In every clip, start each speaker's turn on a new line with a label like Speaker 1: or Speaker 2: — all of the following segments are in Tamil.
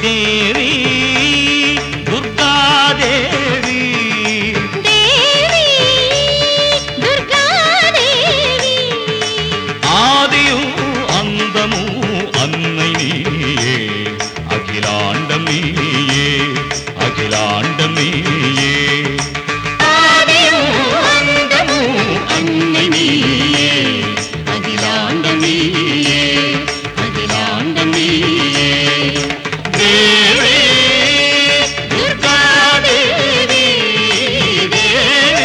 Speaker 1: தேவி துர்கா தேவி
Speaker 2: தேவி துர்கா தேவி
Speaker 1: ஆதியும் அந்தமும் அன்னை நீயே அகிலாண்டம் நீயே அகிலாண்டம் நீயே
Speaker 2: ஆதியும் அந்தமும் அன்னை நீயே
Speaker 1: அகிலாண்டம் நீயே அகிலாண்டம் நீயே தேவி துர்கா தேவி தேவி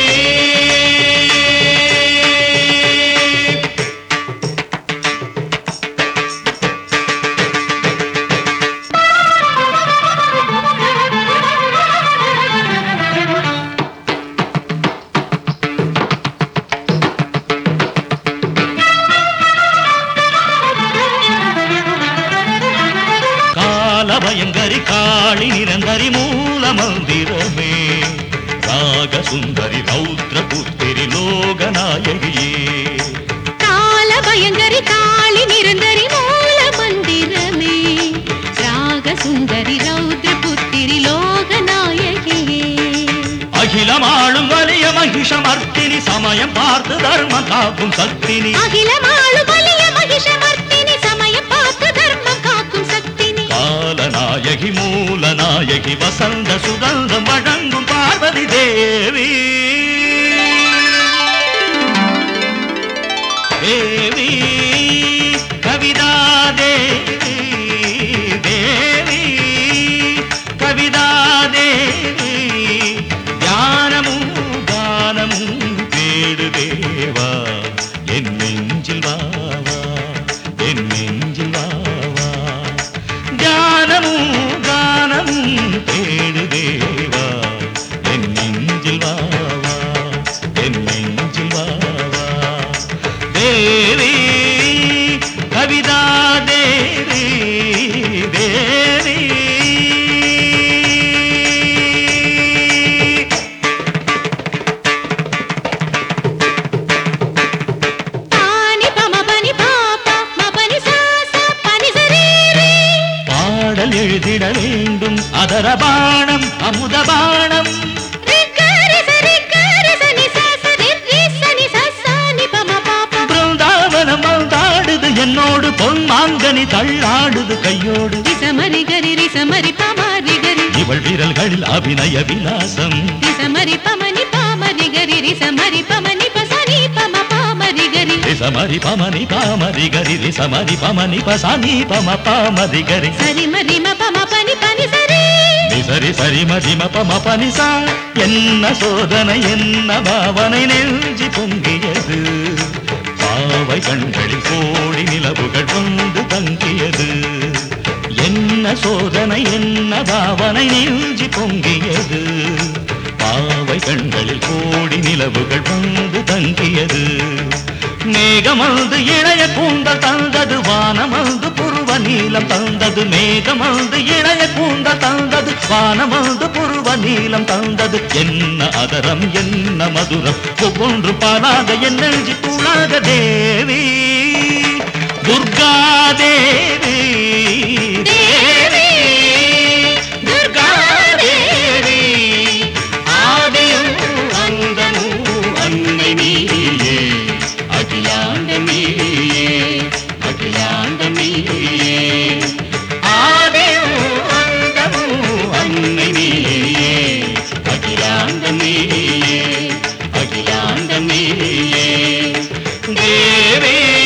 Speaker 1: காலபயங்கரி காளி நிரந்தரி மூல மந்திரமே ராக சுந்தரி ரௌத்ர புத்திரி லோகநாயகியே
Speaker 2: கால பயங்கரி காளி நிரந்தரி மூல மந்திரமே ராக சுந்தரி ரௌத்ர புத்திரி லோகநாயகியே
Speaker 1: அகிலமாளும் வலிய மகிஷமர்த்தினி சமயம் பார்த்து தர்மம் காக்கும் சக்தினி
Speaker 2: அகிலமாளு வலிய மகிஷமர்த்தினி சமயம் பார்த்து தர்மம் காக்கும் சக்தினி
Speaker 1: காலநாயகி மூலநாயகி வசந்த சுகந்தம் வழங்கும் பார்வதி தேவி தேவி கவிதா தேவி தேவி கவிதா தேவி ஞானமும் கானமும் தேடு தேவா என் நெஞ்சில் வாவா என் நெஞ்சில் வாவா ஞானமும் கானமும் தேடு தேவா என் நெஞ்சில் வாவா என் நெஞ்சில் வாவா தேவி கவிதா தேவி தேவி
Speaker 2: பானி பம பனி பாப்பா மபனி சாசா பனி சரீரி
Speaker 1: பாடல் எழுதிட வேண்டும் அதர பாணம் அமுத பாணம்
Speaker 2: ரிகரி சரிகரி சனி சாச ரிரி சனி சாசா நி பம பாப்பா
Speaker 1: பிருந்தாவனம் வந்தாடுது என்னோடு பொன் மாங்கனி தள்ளாடுது கையோடு
Speaker 2: ரிசமரி கரி ரிசமரி பமரி கரி
Speaker 1: இவள் விரல்களில் அபிநய விலாசம்
Speaker 2: ரிசமரி பமனி பாமரி கரி ரிசமரி பமனி பசனி பம பாமரி கரி
Speaker 1: ரிசமரி பமனி பாமரி கரி ரிசமரி பமனி பசனி பம பாமரி கரி
Speaker 2: சரி மரி ம பம பனி பனி சரி
Speaker 1: சரி சரி மதிம பம பனிசா என்ன சோதனை என்ன பாவனை நெஞ்சி பொங்கியது பாவை கண்களில் கோடி நிலவுகள் வந்து தங்கியது என்ன சோதனை என்ன பாவனை நெஞ்சி பொங்கியது பாவை கண்களில் கோடி நிலவுகள் வந்து தங்கியது மேகமந்து இளைய கூந்தல் தந்தது வானமந்து புருவ நீலம் தந்தது மேகமந்து இளைய கூந்தல் தந்தது வானமந்து புருவ நீலம் தந்தது என்ன அதரம் என்ன மதுரம் ஒவ்வொன்று பாலாக என் நெஞ்சி தூளாக தேவி துர்கா தேவி தேவி துர்கா தேவி ஆதியும் அந்தமும் அன்னை நீயே அகிலாண்டம் நீயே அகிலாண்டம் நீயே ஆதியும் அந்தமும் அன்னை நீயே அகிலாண்டம் நீயே அகிலாண்டம் நீயே தேவி